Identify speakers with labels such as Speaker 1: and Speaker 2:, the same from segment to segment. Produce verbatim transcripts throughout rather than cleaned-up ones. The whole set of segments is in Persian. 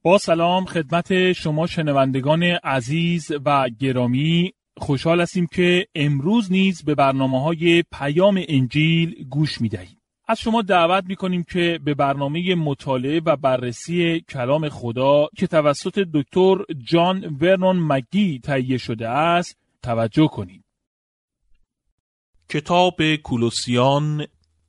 Speaker 1: با سلام خدمت شما شنوندگان عزیز و گرامی، خوشحال هستیم که امروز نیز به برنامه‌های پیام انجیل گوش می‌دهید. از شما دعوت می‌کنیم که به برنامه مطالعه و بررسی کلام خدا که توسط دکتر جان ورنون مگی تهیه شده است توجه کنید.
Speaker 2: کتاب کولوسیان،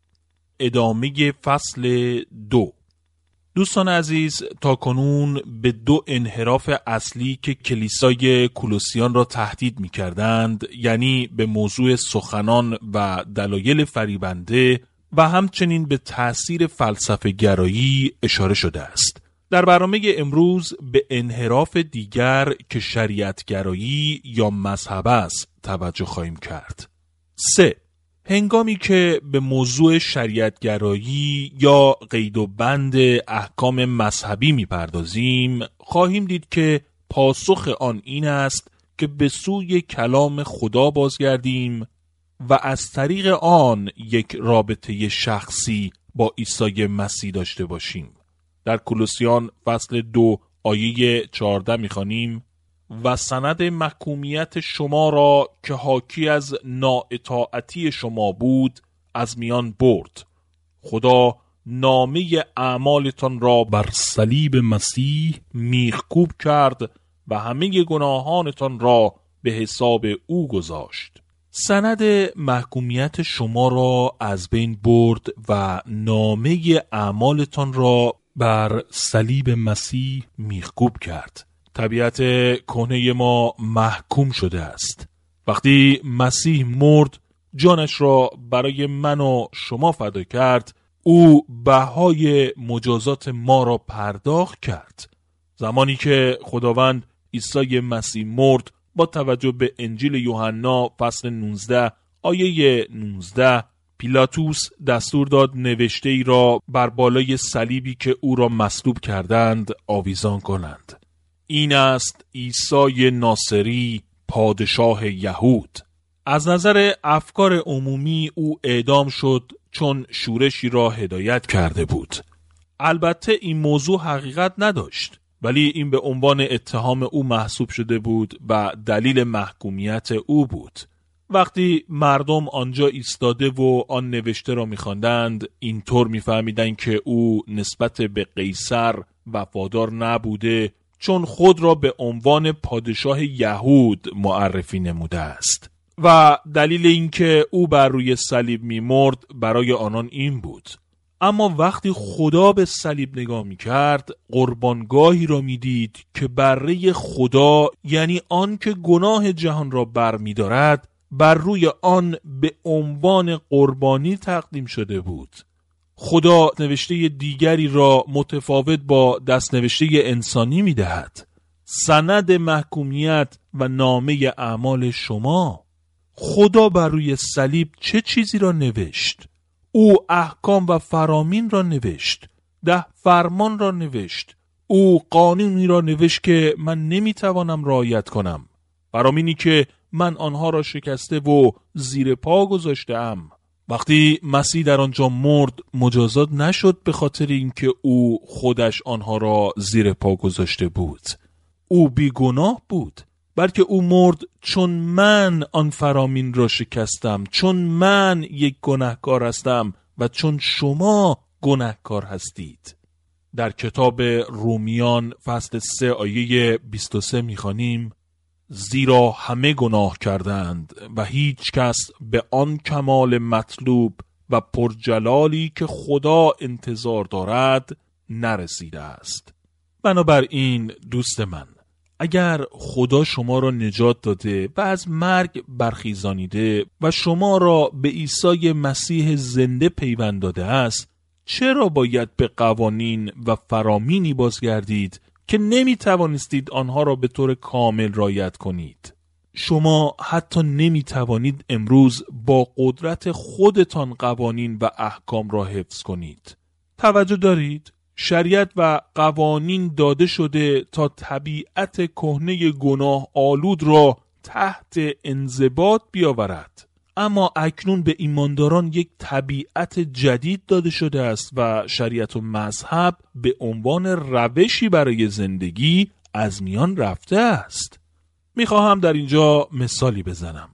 Speaker 2: ادامه فصل دو. دوستان عزیز، تا کنون به دو انحراف اصلی که کلیسای کولوسیان را تهدید می کردند، یعنی به موضوع سخنان و دلایل فریبنده و همچنین به تأثیر فلسفه گرایی اشاره شده است. در برنامه امروز به انحراف دیگر که شریعت گرایی یا مذهب است توجه خواهیم کرد. سه. هنگامی که به موضوع شریعت گرایی یا قید و بند احکام مذهبی میپردازیم، خواهیم دید که پاسخ آن این است که به سوی کلام خدا بازگردیم و از طریق آن یک رابطه شخصی با عیسی مسیح داشته باشیم. در کولوسیان فصل دو آیه چهارده میخوانیم: و سند محکومیت شما را که حاکی از نااطاعتی شما بود از میان برد. خدا نامه اعمالتان را بر صلیب مسیح میخکوب کرد و همه گناهانتان را به حساب او گذاشت. سند محکومیت شما را از بین برد و نامه اعمالتان را بر صلیب مسیح میخکوب کرد. طبیعت کهنه ما محکوم شده است. وقتی مسیح مرد، جانش را برای من و شما فدا کرد، او بهای مجازات ما را پرداخت کرد. زمانی که خداوند عیسی مسیح مرد، با توجه به انجیل یوحنا فصل نوزده آیه نوزده، پیلاتوس دستور داد نوشته ای را بر بالای صلیبی که او را مصلوب کردند آویزان کنند: این است عیسی ناصری، پادشاه یهود. از نظر افکار عمومی او اعدام شد چون شورشی را هدایت کرده بود. البته این موضوع حقیقت نداشت، ولی این به عنوان اتهام او محسوب شده بود و دلیل محکومیت او بود. وقتی مردم آنجا ایستاده و آن نوشته را می‌خواندند، اینطور می‌فهمیدند که او نسبت به قیصر وفادار نبوده، چون خود را به عنوان پادشاه یهود معرفی نموده است. و دلیل اینکه او بر روی صلیب می‌مرد برای آنان این بود. اما وقتی خدا به صلیب نگاه می‌کرد، قربانگاهی را می‌دید که بره خدا، یعنی آن که گناه جهان را برمی‌دارد، بر روی آن به عنوان قربانی تقدیم شده بود. خدا نوشته دیگری را متفاوت با دست نوشته انسانی می دهد. سند محکومیت و نامه اعمال شما. خدا بر روی صلیب چه چیزی را نوشت؟ او احکام و فرامین را نوشت. ده فرمان را نوشت. او قانونی را نوشت که من نمی توانم رعایت کنم. فرامینی که من آنها را شکسته و زیر پا گذاشتم. وقتی مسیح در آنجا مرد، مجازات نشد به خاطر اینکه او خودش آنها را زیر پا گذاشته بود. او بیگناه بود، بلکه او مرد چون من آن فرامین را شکستم، چون من یک گناهکار هستم و چون شما گناهکار هستید. در کتاب رومیان فصل سه آیه بیست و سه می‌خوانیم: زیرا همه گناه کردند و هیچ کس به آن کمال مطلوب و پرجلالی که خدا انتظار دارد نرسیده است. بنابراین دوست من، اگر خدا شما را نجات داده و از مرگ برخیزانیده و شما را به عیسی مسیح زنده پیوند داده است، چرا باید به قوانین و فرامینی بازگردید که نمی توانستید آنها را به طور کامل رعایت کنید؟ شما حتی نمی توانید امروز با قدرت خودتان قوانین و احکام را حفظ کنید. توجه دارید؟ شریعت و قوانین داده شده تا طبیعت کهنه گناه آلود را تحت انضباط بیاورد. اما اکنون به ایمانداران یک طبیعت جدید داده شده است و شریعت و مذهب به عنوان روشی برای زندگی از میان رفته است. میخواهم در اینجا مثالی بزنم.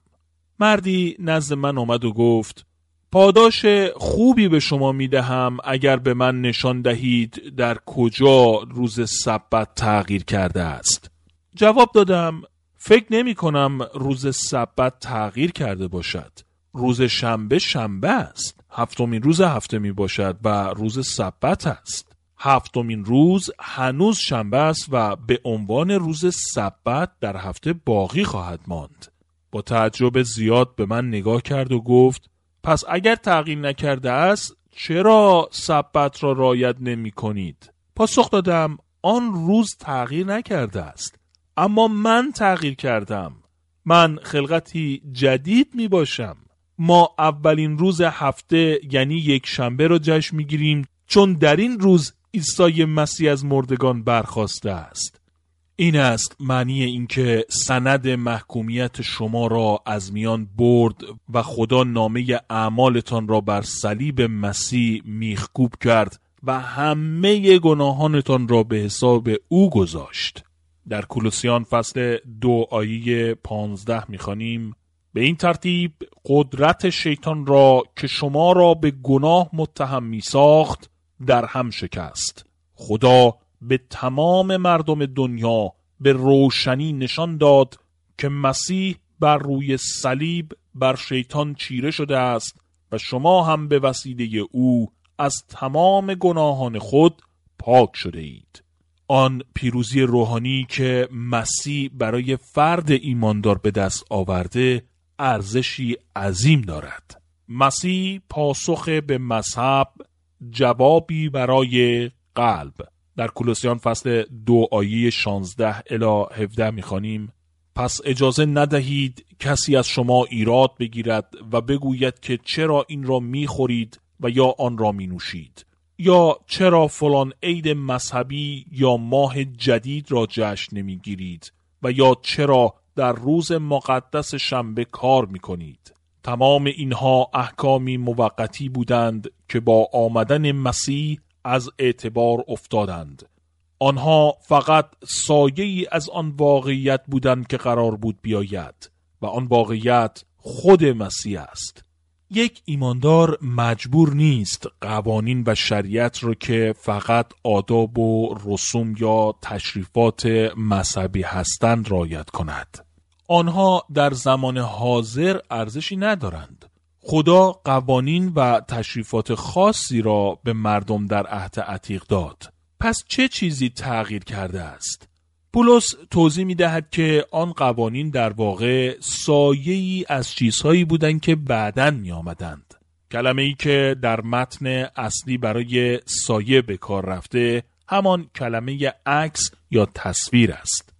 Speaker 2: مردی نزد من آمد و گفت پاداش خوبی به شما میدهم اگر به من نشان دهید در کجا روز سبت تغییر کرده است. جواب دادم فکر نمی کنم روز سبت تغییر کرده باشد. روز شنبه شنبه است. هفتمین روز هفته می باشد و روز سبت است. هفتمین روز هنوز شنبه است و به عنوان روز سبت در هفته باقی خواهد ماند. با تعجب زیاد به من نگاه کرد و گفت پس اگر تغییر نکرده است چرا سبت را رعایت نمی کنید؟ پاسخ دادم آن روز تغییر نکرده است، اما من تغییر کردم. من خلقتی جدید می باشم. ما اولین روز هفته یعنی یک شنبه را جشن می گیریم چون در این روز عیسی مسیح از مردگان برخاسته است. این است معنی اینکه سند محکومیت شما را از میان برد و خدا نامه اعمالتان را بر صلیب مسیح میخکوب کرد و همه گناهانتان را به حساب او گذاشت. در کولوسیان فصل دو آیه پانزده میخوانیم به این ترتیب قدرت شیطان را که شما را به گناه متهم میساخت در هم شکست. خدا به تمام مردم دنیا به روشنی نشان داد که مسیح بر روی صلیب بر شیطان چیره شده است و شما هم به وسیله او از تمام گناهان خود پاک شده اید. آن پیروزی روحانی که مسیح برای فرد ایماندار به دست آورده ارزشی عظیم دارد. مسیح پاسخ به مذهب، جوابی برای قلب. در کولوسیان فصل دو آیه شانزده الی هفده میخوانیم پس اجازه ندهید کسی از شما ایراد بگیرد و بگوید که چرا این را میخورید و یا آن را مینوشید، یا چرا فلان عید مذهبی یا ماه جدید را جشن نمیگیرید و یا چرا در روز مقدس شنبه کار میکنید. تمام اینها احکامی موقتی بودند که با آمدن مسیح از اعتبار افتادند. آنها فقط سایه‌ای از آن واقعیت بودند که قرار بود بیاید و آن واقعیت خود مسیح است. یک ایماندار مجبور نیست قوانین و شریعت را که فقط آداب و رسوم یا تشریفات مذهبی هستند رعایت کند. آنها در زمان حاضر ارزشی ندارند. خدا قوانین و تشریفات خاصی را به مردم در عهد عتیق داد. پس چه چیزی تغییر کرده است؟ پولس توضیح می دهد که آن قوانین در واقع سایه‌ای از چیزهایی بودند که بعداً می آمدند. کلمه‌ای که در متن اصلی برای سایه به کار رفته همان کلمه عکس یا تصویر است.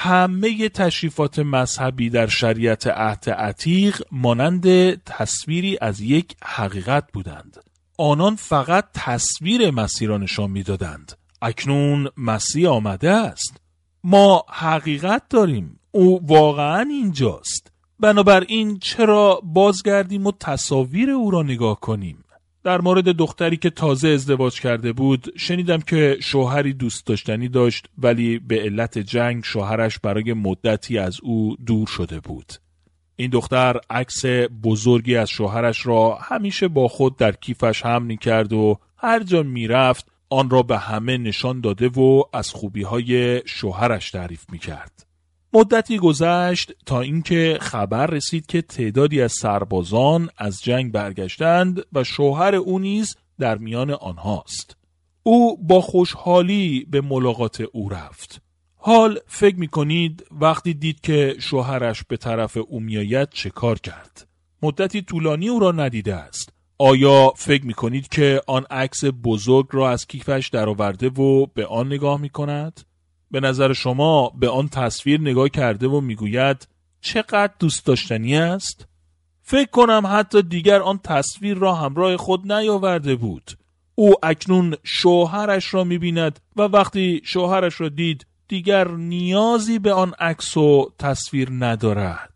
Speaker 2: همه تشریفات مذهبی در شریعت عهد عتیق مانند تصویری از یک حقیقت بودند. آنان فقط تصویر مسیح را نشان می‌دادند. اکنون مسیح آمده است. ما حقیقت داریم. او واقعاً اینجاست. بنابراین چرا بازگردیم و تصاویر او را نگاه کنیم؟ در مورد دختری که تازه ازدواج کرده بود شنیدم که شوهری دوست داشتنی داشت ولی به علت جنگ شوهرش برای مدتی از او دور شده بود. این دختر عکس بزرگی از شوهرش را همیشه با خود در کیفش حمل می‌کرد و هر جا می‌رفت آن را به همه نشان داده و از خوبی‌های شوهرش تعریف می‌کرد. مدتی گذشت تا اینکه خبر رسید که تعدادی از سربازان از جنگ برگشتند و شوهر او نیز در میان آنهاست. او با خوشحالی به ملاقات او رفت. حال فکر می‌کنید وقتی دید که شوهرش به طرف او میآید چه کار کرد؟ مدتی طولانی او را ندیده است. آیا فکر می‌کنید که آن عکس بزرگ را از کیفش درآورده و به آن نگاه می‌کند؟ به نظر شما به آن تصویر نگاه کرده و میگوید چقدر دوست داشتنی است؟ فکر کنم حتی دیگر آن تصویر را همراه خود نیاورده بود. او اکنون شوهرش را میبیند و وقتی شوهرش را دید دیگر نیازی به آن عکس و تصویر ندارد.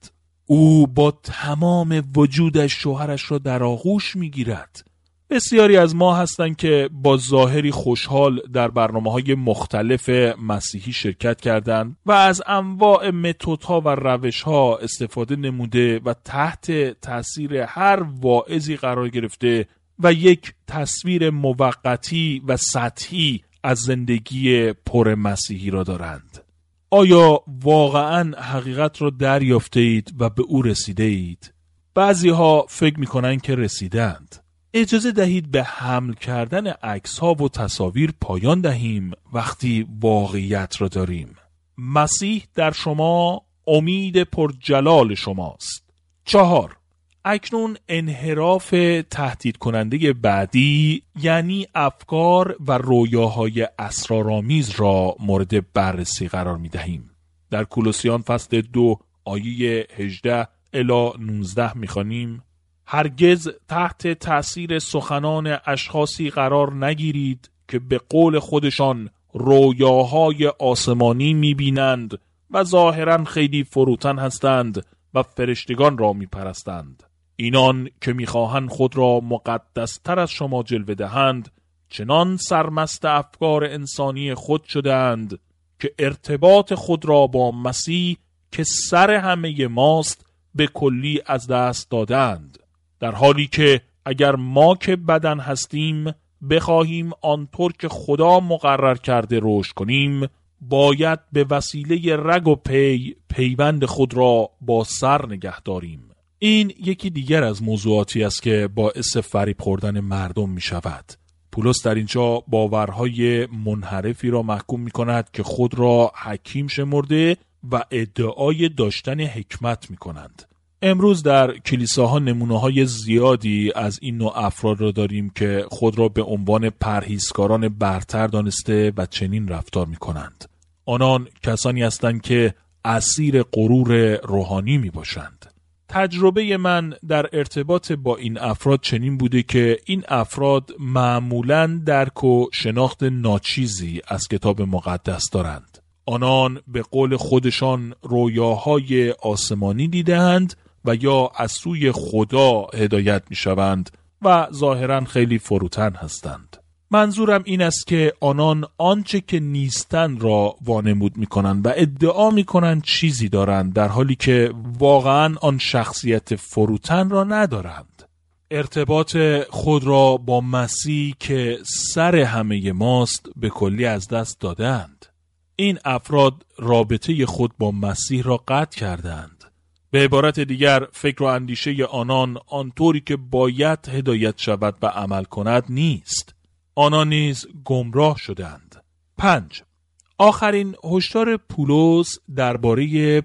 Speaker 2: او با تمام وجودش شوهرش را در آغوش میگیرد. بسیاری از ما هستند که با ظاهری خوشحال در برنامه‌های مختلف مسیحی شرکت کردند و از انواع متدها و روش‌ها استفاده نموده و تحت تأثیر هر واعظی قرار گرفته و یک تصویر موقتی و سطحی از زندگی پر مسیحی را دارند. آیا واقعاً حقیقت را دریافته اید و به او رسیده اید؟ بعضی ها فکر می کنند که رسیدند. اجازه دهید به حمل کردن عکس ها و تصاویر پایان دهیم وقتی واقعیت را داریم. مسیح در شما، امید پرجلال شماست. چهار، اکنون انحراف تهدید کننده بعدی یعنی افکار و رویاهای اسرارآمیز را مورد بررسی قرار می دهیم. در کولوسیان فصل دو آیه هجده الی نوزده می خوانیم: هرگز تحت تأثیر سخنان اشخاصی قرار نگیرید که به قول خودشان رویاهای آسمانی می بینند و ظاهراً خیلی فروتن هستند و فرشتگان را می پرستند. اینان که می‌خواهند خود را مقدس‌تر از شما جلوه دهند چنان سرمست افکار انسانی خود شدند که ارتباط خود را با مسیح که سر همه ماست به کلی از دست دادند، در حالی که اگر ما که بدن هستیم بخواهیم آنطور که خدا مقرر کرده رشد کنیم، باید به وسیله رگ و پی پیوند خود را با سر نگه داریم. این یکی دیگر از موضوعاتی است که باعث فریب خوردن مردم می شود. پولس در اینجا باورهای منحرفی را محکوم می کند که خود را حکیم شمرده و ادعای داشتن حکمت می کنند. امروز در کلیساها نمونه‌های زیادی از این نوع افراد را داریم که خود را به عنوان پرهیزکاران برتر دانسته و چنین رفتار می کنند. آنان کسانی هستند که اسیر غرور روحانی می باشند. تجربه من در ارتباط با این افراد چنین بوده که این افراد معمولاً درک و شناخت ناچیزی از کتاب مقدس دارند. آنان به قول خودشان رویاهای آسمانی دیدند و یا از سوی خدا هدایت می شوند و ظاهراً خیلی فروتن هستند. منظورم این است که آنان آنچه که نیستند را وانمود می کنند و ادعا می کنند چیزی دارند، در حالی که واقعاً آن شخصیت فروتن را ندارند. ارتباط خود را با مسیح که سر همه ماست به کلی از دست دادند. این افراد رابطه خود با مسیح را قطع کردند. به عبارت دیگر فکر و اندیشه آنان آنطوری که باید هدایت شود و عمل کند نیست. آنان نیز گمراه شدند. پنج، آخرین هشدار پولس درباره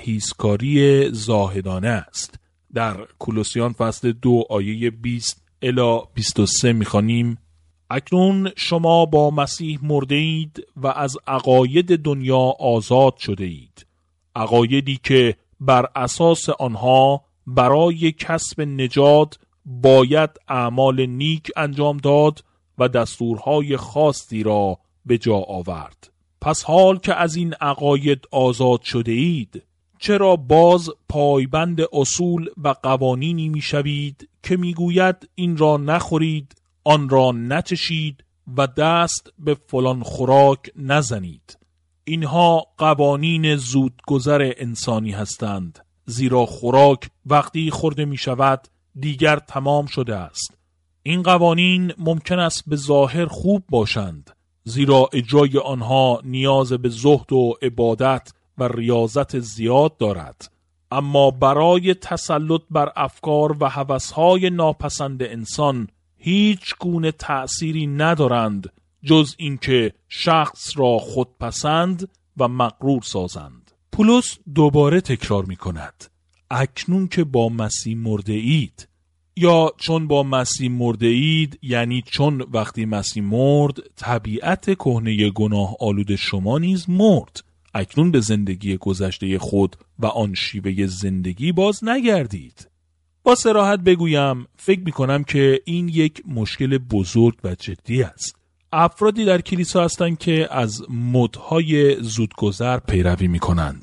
Speaker 2: پرهیزکاری زاهدانه است. در کولوسیان فصل دو آیه بیست الی بیست و سه می‌خوانیم: اکنون شما با مسیح مرده اید و از عقاید دنیا آزاد شده اید، عقایدی که بر اساس آنها برای کسب نجات باید اعمال نیک انجام داد و دستورهای خاصی را به جا آورد. پس حال که از این عقاید آزاد شده اید، چرا باز پایبند اصول و قوانینی می شوید که می گوید این را نخورید، آن را نچشید و دست به فلان خوراک نزنید؟ اینها قوانین زودگذر انسانی هستند، زیرا خوراک وقتی خورده می شود دیگر تمام شده است. این قوانین ممکن است به ظاهر خوب باشند، زیرا اجرای آنها نیاز به زهد و عبادت و ریاضت زیاد دارد، اما برای تسلط بر افکار و هوس‌های ناپسند انسان هیچ گونه تأثیری ندارند جز اینکه شخص را خودپسند و مغرور سازند. پولس دوباره تکرار می کند: اکنون که با مسیح مرده اید، یا چون با مسیح مرده اید یعنی چون وقتی مسیح مرد طبیعت کهنه گناه آلود شما نیز مرد. اکنون به زندگی گذشته خود و آن شیوه زندگی باز نگردید. با صراحت بگویم فکر می کنم که این یک مشکل بزرگ و جدی است. افرادی در کلیسا هستند که از مدهای زودگذر پیروی می کنند.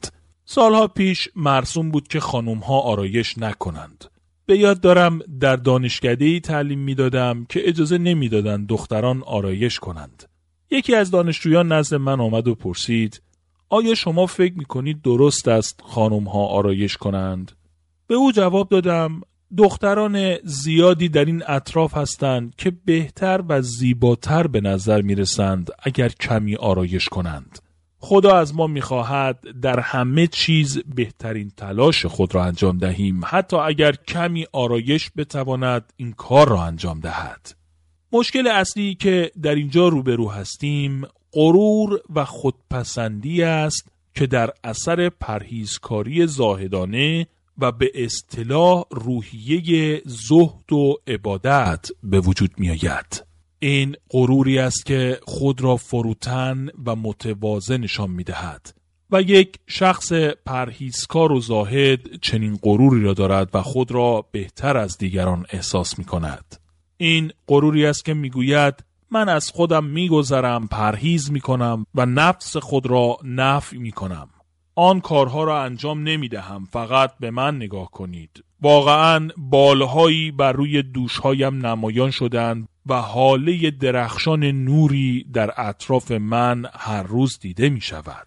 Speaker 2: سالها پیش مرسوم بود که خانم‌ها آرایش نکنند. به یاد دارم در دانشکده‌ای تعلیم می‌دادم که اجازه نمی‌دادند دختران آرایش کنند. یکی از دانشجویان نزد من آمد و پرسید: آیا شما فکر می‌کنید درست است خانم‌ها آرایش کنند؟ به او جواب دادم: دختران زیادی در این اطراف هستند که بهتر و زیباتر به نظر می‌رسند اگر کمی آرایش کنند. خدا از ما می‌خواهد در همه چیز بهترین تلاش خود را انجام دهیم، حتی اگر کمی آرایش بتواند این کار را انجام دهد. مشکل اصلی که در اینجا روبرو هستیم غرور و خودپسندی است که در اثر پرهیزکاری زاهدانه و به اصطلاح روحیه زهد و عبادت به وجود می آید. این غروری است که خود را فروتن و متواضع نشان می دهد و یک شخص پرهیزکار و زاهد چنین غروری را دارد و خود را بهتر از دیگران احساس می کند. این غروری است که می گوید من از خودم می گذرم، پرهیز می کنم و نفس خود را نفی می کنم. آن کارها را انجام نمی دهم، فقط به من نگاه کنید. واقعاً بالهایی بر روی دوشهایم نمایان شدند و حاله درخشان نوری در اطراف من هر روز دیده می شود.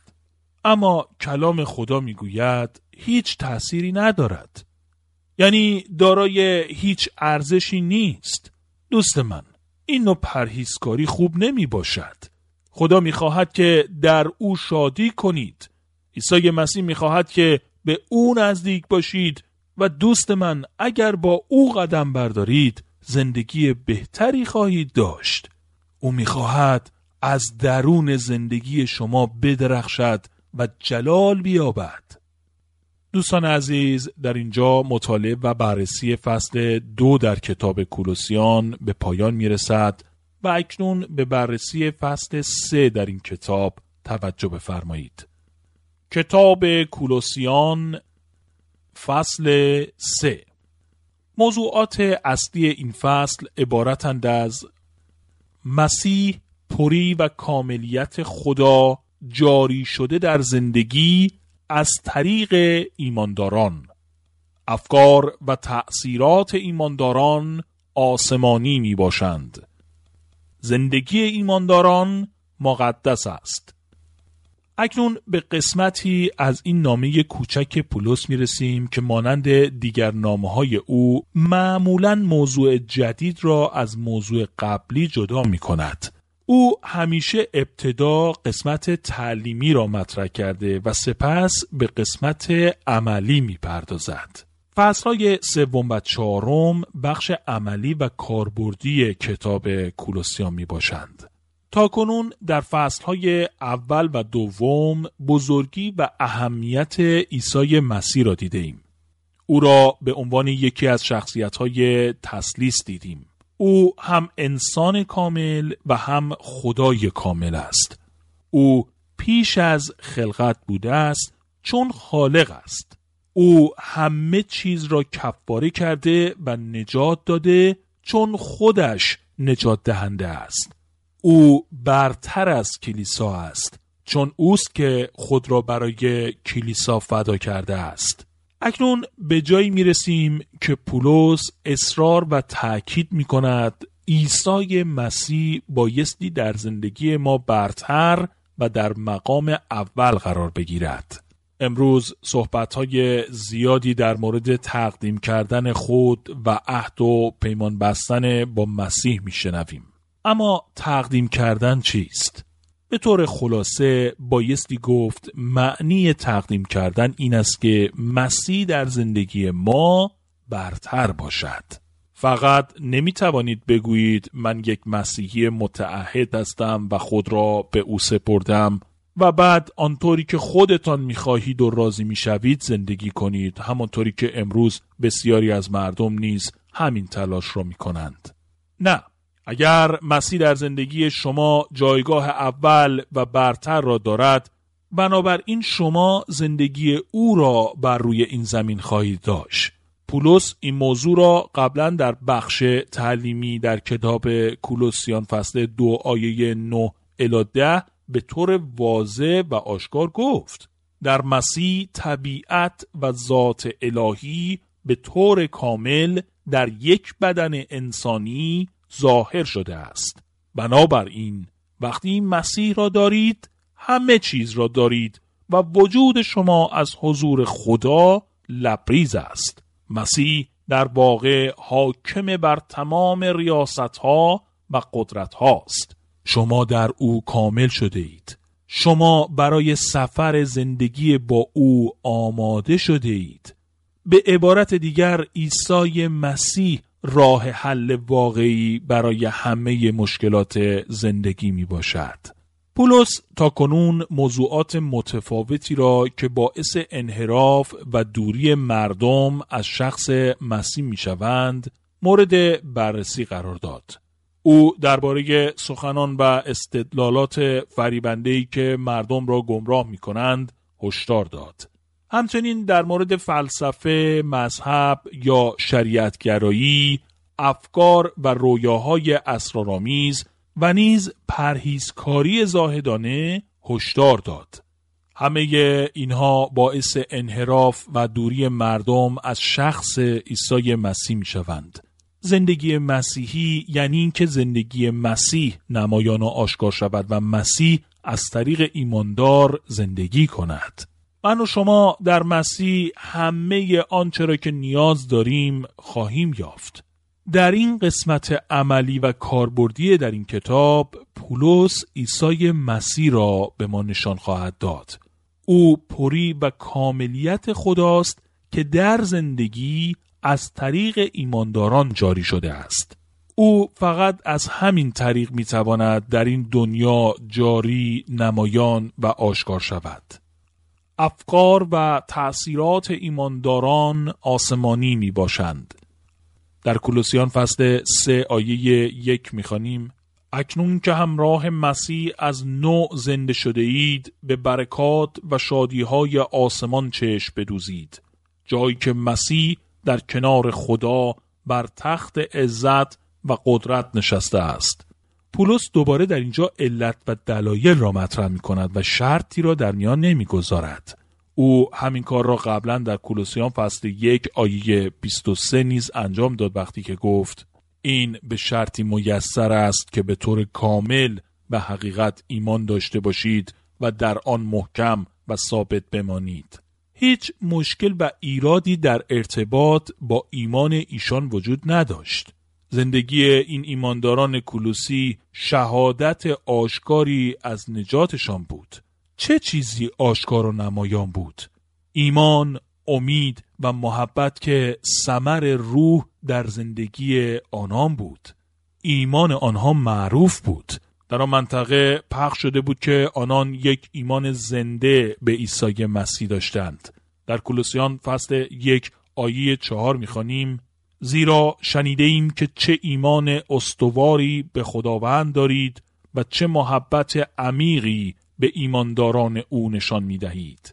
Speaker 2: اما کلام خدا می گوید هیچ تأثیری ندارد. یعنی دارای هیچ ارزشی نیست. دوست من، این نوع پرهیزکاری خوب نمی باشد. خدا می خواهد که در او شادی کنید. عیسی مسیح می خواهد که به او نزدیک باشید و دوست من، اگر با او قدم بردارید زندگی بهتری خواهید داشت. او می خواهد از درون زندگی شما بدرخشد و جلال بیابد. دوستان عزیز، در اینجا مطالعه و بررسی فصل دو در کتاب کولوسیان به پایان می رسد و اکنون به بررسی فصل سه در این کتاب توجه بفرمایید. کتاب کولوسیان فصل سه. موضوعات اصلی این فصل عبارتند از مسیح پری و کاملیت خدا جاری شده در زندگی از طریق ایمانداران. افکار و تأثیرات ایمانداران آسمانی می باشند. زندگی ایمانداران مقدس است. اکنون به قسمتی از این نامه کوچک پولس می رسیم که مانند دیگر نامه‌های او معمولاً موضوع جدید را از موضوع قبلی جدا می کند. او همیشه ابتدا قسمت تعلیمی را مطرح کرده و سپس به قسمت عملی می پردازد. فصلهای سوم و چهارم بخش عملی و کاربردی کتاب کولوسیان می باشند. تاکنون در فصلهای اول و دوم بزرگی و اهمیت عیسی مسیح را دیده ایم. او را به عنوان یکی از شخصیت‌های تثلیث دیدیم. او هم انسان کامل و هم خدای کامل است. او پیش از خلقت بوده است چون خالق است. او همه چیز را کفاره کرده و نجات داده چون خودش نجات دهنده است. او برتر از کلیسا است چون اوست که خود را برای کلیسا فدا کرده است. اکنون به جایی می رسیم که پولس اصرار و تأکید می کند عیسی مسیح بایستی در زندگی ما برتر و در مقام اول قرار بگیرد. امروز صحبت‌های زیادی در مورد تقدیم کردن خود و عهد و پیمان بستن با مسیح می‌شنویم. اما تقدیم کردن چیست؟ به طور خلاصه بایستی گفت معنی تقدیم کردن این است که مسیح در زندگی ما برتر باشد. فقط نمی‌توانید بگویید من یک مسیحی متعهد هستم و خود را به او سپردم و بعد آنطوری که خودتان می‌خواهید و راضی می‌شوید زندگی کنید، همانطوری که امروز بسیاری از مردم نیز همین تلاش را می‌کنند. نه، اگر مسیح در زندگی شما جایگاه اول و برتر را دارد، بنابراین شما زندگی او را بر روی این زمین خواهید داشت. پولس این موضوع را قبلا در بخش تعلیمی در کتاب کولوسیان فصل دو آیه نه الی ده به طور واضح و آشکار گفت. در مسیح طبیعت و ذات الهی به طور کامل در یک بدن انسانی ظاهر شده است. بنابراین وقتی مسیح را دارید همه چیز را دارید و وجود شما از حضور خدا لبریز است. مسیح در واقع حاکم بر تمام ریاست‌ها و قدرت‌هاست. شما در او کامل شده اید. شما برای سفر زندگی با او آماده شده اید. به عبارت دیگر عیسی مسیح راه حل واقعی برای همه مشکلات زندگی می باشد. پولس تاکنون موضوعات متفاوتی را که باعث انحراف و دوری مردم از شخص مسیح می شوند مورد بررسی قرار داد. او درباره سخنان و استدلالات فریبنده‌ای که مردم را گمراه می کنند هشدار داد. همچنین در مورد فلسفه، مذهب یا شریعتگرایی، افکار و رویاهای اسرارآمیز و نیز پرهیزکاری زاهدانه هشدار داد. همه اینها باعث انحراف و دوری مردم از شخص عیسی مسیح می شوند. زندگی مسیحی یعنی این که زندگی مسیح نمایان و آشکار شود و مسیح از طریق ایماندار زندگی کند. من و شما در مسیح همه آنچه را که نیاز داریم خواهیم یافت. در این قسمت عملی و کاربردی در این کتاب پولس عیسی مسیح را به ما نشان خواهد داد. او پری و کاملیت خداست که در زندگی از طریق ایمانداران جاری شده است. او فقط از همین طریق میتواند در این دنیا جاری، نمایان و آشکار شود. افکار و تأثیرات ایمانداران آسمانی می باشند. در کولوسیان فصل سه آیه یک می خوانیم: اکنون که همراه مسیح از نو زنده شده اید، به برکات و شادیهای آسمان چشم بدوزید، جایی که مسیح در کنار خدا بر تخت عزت و قدرت نشسته است. پولس دوباره در اینجا علت و دلایل را مطرح می کند و شرطی را در میان نمی گذارد. او همین کار را قبلا در کولوسیان فصل یک آیه بیست و سه نیز انجام داد وقتی که گفت: این به شرطی میسر است که به طور کامل به حقیقت ایمان داشته باشید و در آن محکم و ثابت بمانید. هیچ مشکل و ایرادی در ارتباط با ایمان ایشان وجود نداشت. زندگی این ایمانداران کولوسی شهادت آشکاری از نجاتشان بود. چه چیزی آشکار و نمایان بود؟ ایمان، امید و محبت که ثمر روح در زندگی آنان بود. ایمان آنها معروف بود. در آن منطقه پخش شده بود که آنان یک ایمان زنده به عیسی مسیح داشتند. در کولوسیان فصل یک آیه چهار می‌خوانیم: زیرا شنیده ایم که چه ایمان استواری به خداوند دارید و چه محبت عمیقی به ایمانداران او نشان می‌دهید.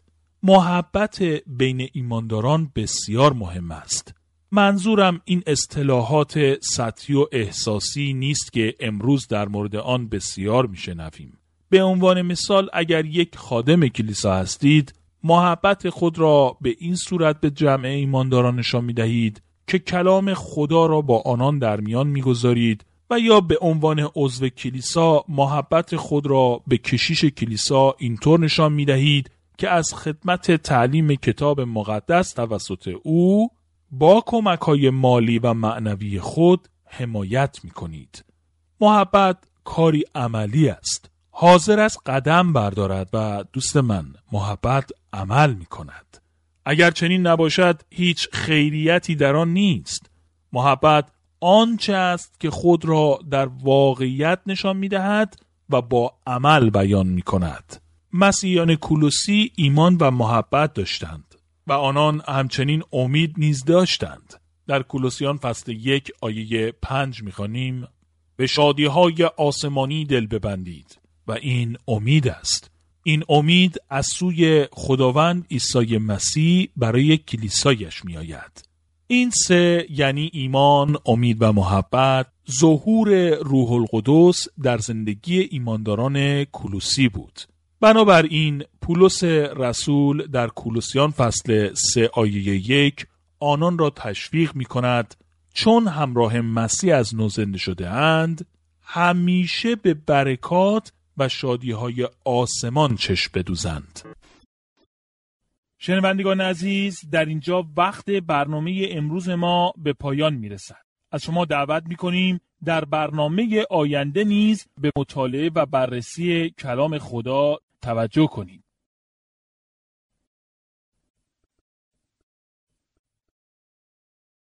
Speaker 2: محبت بین ایمانداران بسیار مهم است. منظورم این اصطلاحات سطحی و احساسی نیست که امروز در مورد آن بسیار میشنویم. به عنوان مثال اگر یک خادم کلیسا هستید، محبت خود را به این صورت به جمع ایمانداران نشان می‌دهید که کلام خدا را با آنان در میان می‌گذارید، و یا به عنوان عضو کلیسا محبت خود را به کشیش کلیسا اینطور نشان می‌دهید که از خدمت تعلیم کتاب مقدس توسط او با کمک‌های مالی و معنوی خود حمایت می‌کنید. محبت کاری عملی است. حاضر است قدم بردارد و دوست من، محبت عمل می‌کند. اگر چنین نباشد هیچ خیریتی در آن نیست. محبت آنچه است که خود را در واقعیت نشان می‌دهد و با عمل بیان می‌کند. مسیحیان کولوسی ایمان و محبت داشتند و آنان همچنین امید نیز داشتند. در کولوسیان فصل یک آیه پنج می‌خوانیم: به شادی‌های آسمانی دل ببندید و این امید است. این امید از سوی خداوند عیسی مسیح برای کلیسایش می‌آید. این سه یعنی ایمان، امید و محبت ظهور روح القدس در زندگی ایمانداران کولوسی بود. بنابراین پولس رسول در کولوسیان فصل سه آیه یک آنان را تشویق می کند چون همراه مسیح از نو زنده شده اند همیشه به برکات و شادی‌های آسمان چشم بدوزند.
Speaker 1: شنوندگان عزیز، در اینجا وقت برنامه امروز ما به پایان میرسد. از شما دعوت میکنیم در برنامه آینده نیز به مطالعه و بررسی کلام خدا توجه کنید.